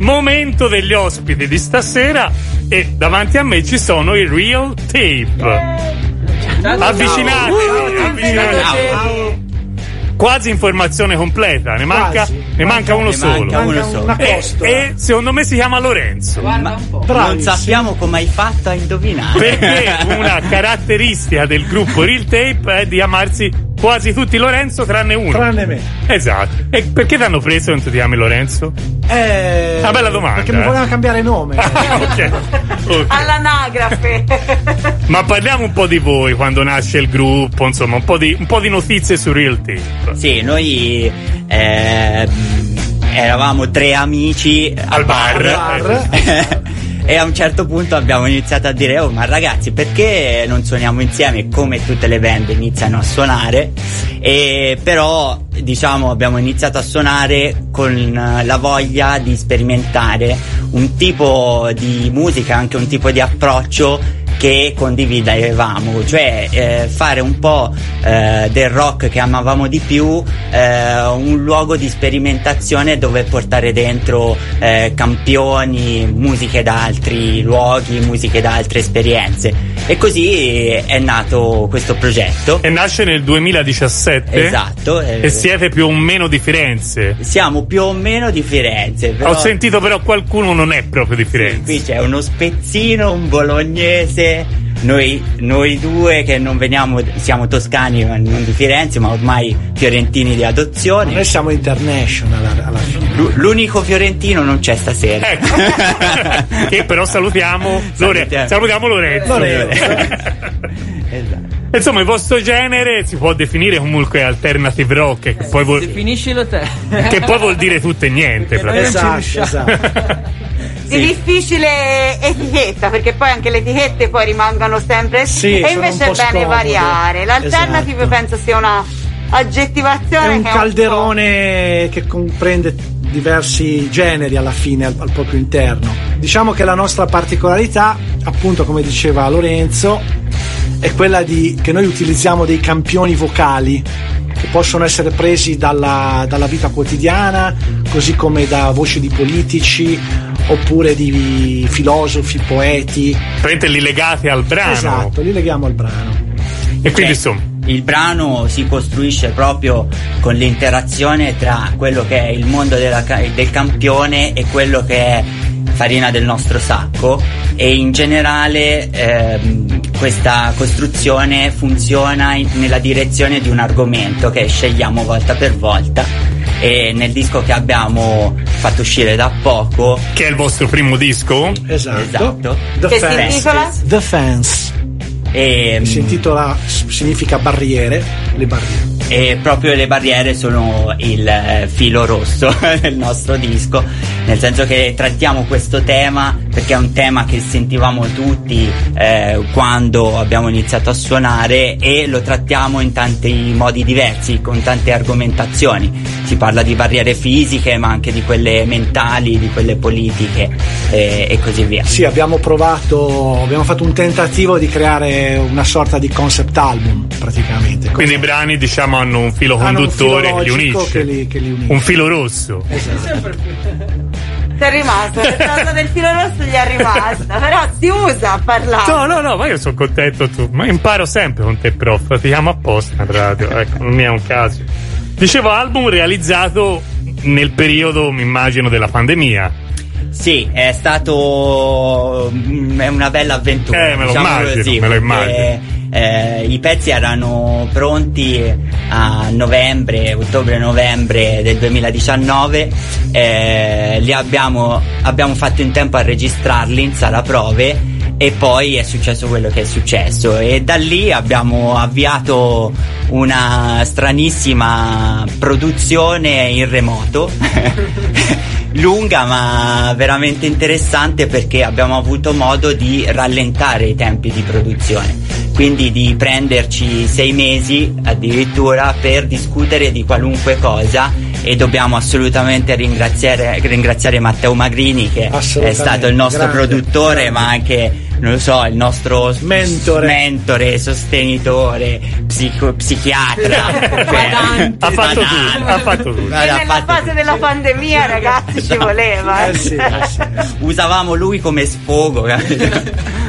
momento degli ospiti di stasera, e davanti a me ci sono i Real Tape. Avvicinatevi. Quasi informazione completa, ne manca uno solo. E secondo me si chiama Lorenzo. Ma non sappiamo come hai fatto a indovinare. Perché una caratteristica del gruppo Real Tape è di chiamarsi quasi tutti Lorenzo tranne uno. Tranne me. Esatto. E perché ti hanno preso e non ti chiami Lorenzo? Una bella domanda. Perché mi volevano cambiare nome. Okay. All'anagrafe. Ma parliamo un po' di voi quando nasce il gruppo, insomma, un po' di notizie su Real Tape. Sì, noi eravamo 3 amici al bar. E a un certo punto abbiamo iniziato a dire: oh, ma ragazzi, perché non suoniamo insieme? Come tutte le band iniziano a suonare, e però diciamo abbiamo iniziato a suonare con la voglia di sperimentare un tipo di musica, anche un tipo di approccio che condividevamo, cioè fare un po' del rock che amavamo di più, un luogo di sperimentazione dove portare dentro campioni, musiche da altri luoghi, musiche da altre esperienze, e così è nato questo progetto. E nasce nel 2017. Esatto. E siete più o meno di Firenze? Siamo più o meno di Firenze, però... Ho sentito però qualcuno non è proprio di Firenze. Sì, qui c'è uno spezzino, un bolognese. Noi due che non veniamo, siamo toscani, non di Firenze, ma ormai fiorentini di adozione. Ma noi siamo international alla fine. L'unico fiorentino non c'è stasera. Ecco. Che però salutiamo Lorenzo. Esatto. Insomma, il vostro genere si può definire comunque alternative rock, che poi definiscilo te. Che poi vuol dire tutto e niente. Esatto. Di difficile etichetta, perché poi anche le etichette poi rimangono sempre, e invece è bene variare. L'alternative penso sia una aggettivazione, è un che calderone che comprende diversi generi alla fine al proprio interno. Diciamo che la nostra particolarità, appunto come diceva Lorenzo, è quella che noi utilizziamo dei campioni vocali che possono essere presi dalla vita quotidiana, così come da voci di politici oppure di filosofi, poeti. Praticamente li legate al brano. Esatto, li leghiamo al brano. E quindi insomma il brano si costruisce proprio con l'interazione tra quello che è il mondo del campione e quello che è farina del nostro sacco, e in generale questa costruzione funziona nella direzione di un argomento che scegliamo volta per volta, e nel disco che abbiamo fatto uscire da poco, che è il vostro primo disco, esatto. Che si intitola The Fence. Si intitola, significa barriere, le barriere. E proprio le barriere sono il filo rosso del nostro disco, nel senso che trattiamo questo tema perché è un tema che sentivamo tutti quando abbiamo iniziato a suonare, e lo trattiamo in tanti modi diversi, con tante argomentazioni. Si parla di barriere fisiche, ma anche di quelle mentali, di quelle politiche, e così via. Sì, abbiamo fatto un tentativo di creare una sorta di concept album praticamente. Quindi i brani, diciamo, hanno un filo conduttore che li unisce, che li unisce. Un filo rosso. Esatto. Ti è rimasto, la cosa del filo rosso gli è rimasta, però si usa a parlare. No, ma io sono contento, ma imparo sempre con te, prof, ti chiamo apposta in radio, ecco, non mi è un caso. Dicevo, album realizzato nel periodo, mi immagino, della pandemia. Sì, è una bella avventura. Me lo immagino. I pezzi erano pronti a ottobre-novembre del 2019, abbiamo fatto in tempo a registrarli in sala prove, e poi è successo quello che è successo, e da lì abbiamo avviato una stranissima produzione in remoto lunga ma veramente interessante, perché abbiamo avuto modo di rallentare i tempi di produzione, quindi di prenderci 6 mesi addirittura per discutere di qualunque cosa e dobbiamo assolutamente ringraziare Matteo Magrini, che è stato il nostro produttore, ma anche, non lo so, il nostro mentore, sostenitore, psichiatra. Ha fatto tutto. Nella fase della pandemia, ragazzi, ci voleva. Usavamo lui come sfogo.